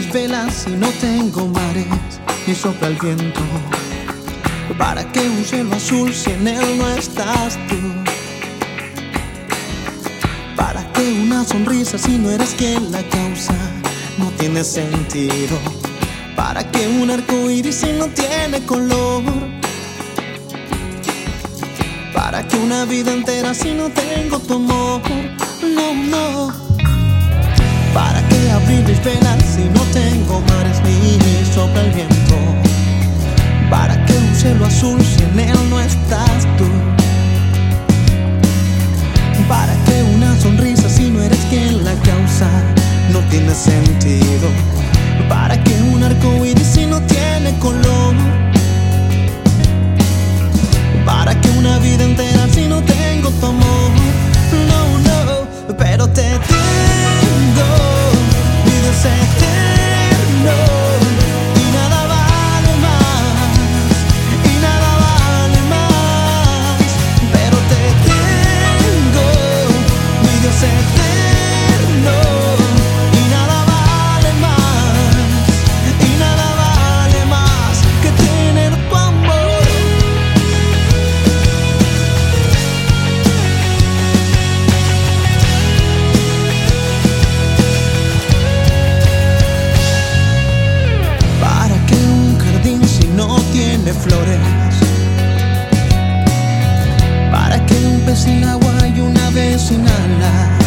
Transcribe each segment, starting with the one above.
mis velas si no tengo mares ni sopla el viento? ¿Para qué un cielo azul si en él no estás tú? ¿Para qué una sonrisa si no eres quien la causa? No tiene sentido. ¿Para qué un arco iris si no tiene color? ¿Para qué una vida entera si no tengo tu amor? No, no. ¿Para qué abrir mis velas si no tengo mares ni sopla el viento? ¿Para qué un cielo azul si en él no estás tú? ¿Para qué una sonrisa si no eres quien la causa? No tiene sentido. ¿Para qué un arco iris si no tiene color? ¿Para qué una vida entera si no tengo tu amor? No, no, pero te tengo. Mi Dios eterno. Y nada vale más, y nada vale más. Pero te tengo. Mi Dios eterno. Y nada vale más, y nada vale más que tener tu amor. Tiene flores. ¿Para qué un pez sin agua y una ave sin alas?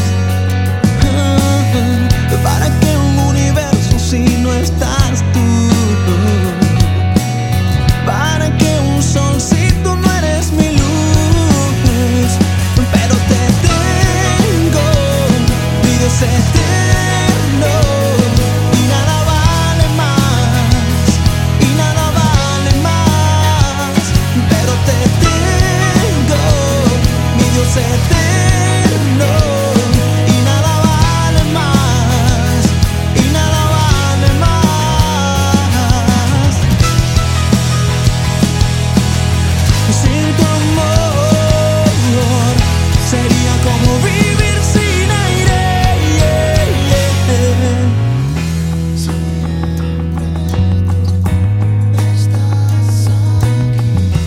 ¿Para qué un universo si no estás tú? ¿Para qué un sol si tú no eres mi luz? Pero te tengo, mi Dios eterno. Y nada vale más, y nada vale más. Pero te tengo, mi Dios eterno. Y nada vale más, y nada vale más. Sin tu amor sería como vivir sin aire.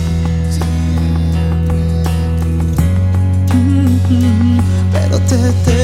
Pero te